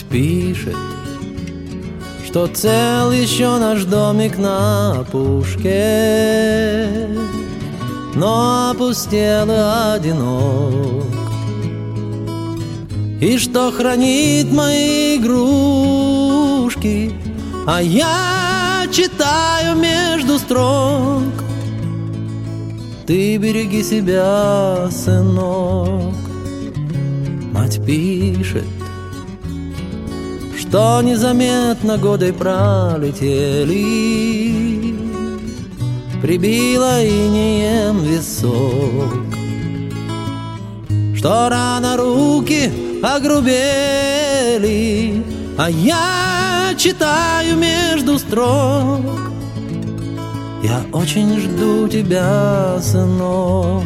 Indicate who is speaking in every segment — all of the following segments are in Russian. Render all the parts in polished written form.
Speaker 1: пишет, что цел еще наш домик на опушке, но опустел и одинок, и что хранит мои игрушки, а я читаю между строк. Ты береги себя, сынок. Мать пишет, что незаметно годы пролетели, прибило инеем висок, что рано руки огрубели, а я читаю между строк. Я очень жду тебя, сынок.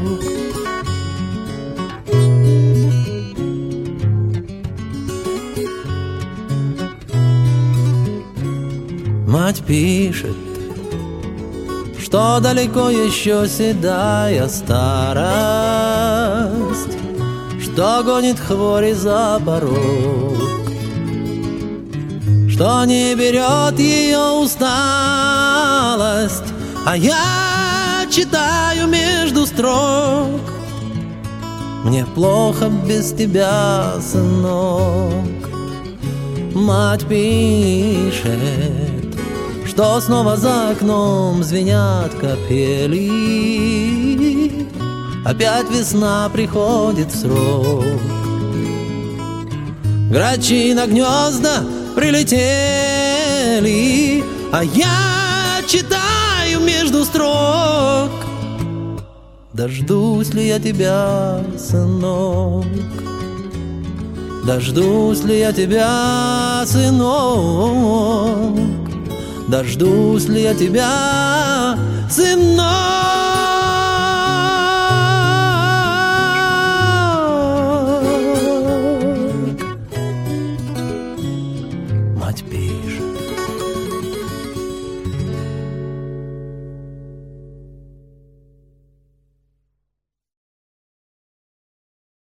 Speaker 1: Мать пишет, что далеко еще седая старость, что гонит хвори за порог, что не берет ее усталость, а я читаю между строк. Мне плохо без тебя, сынок. Мать пишет, что снова за окном звенят капели, опять весна приходит в срок. Грачи на гнезда прилетели, а я читаю между строк. Дождусь ли я тебя, сынок? Дождусь ли я тебя, сынок? Дождусь ли я тебя, сынок?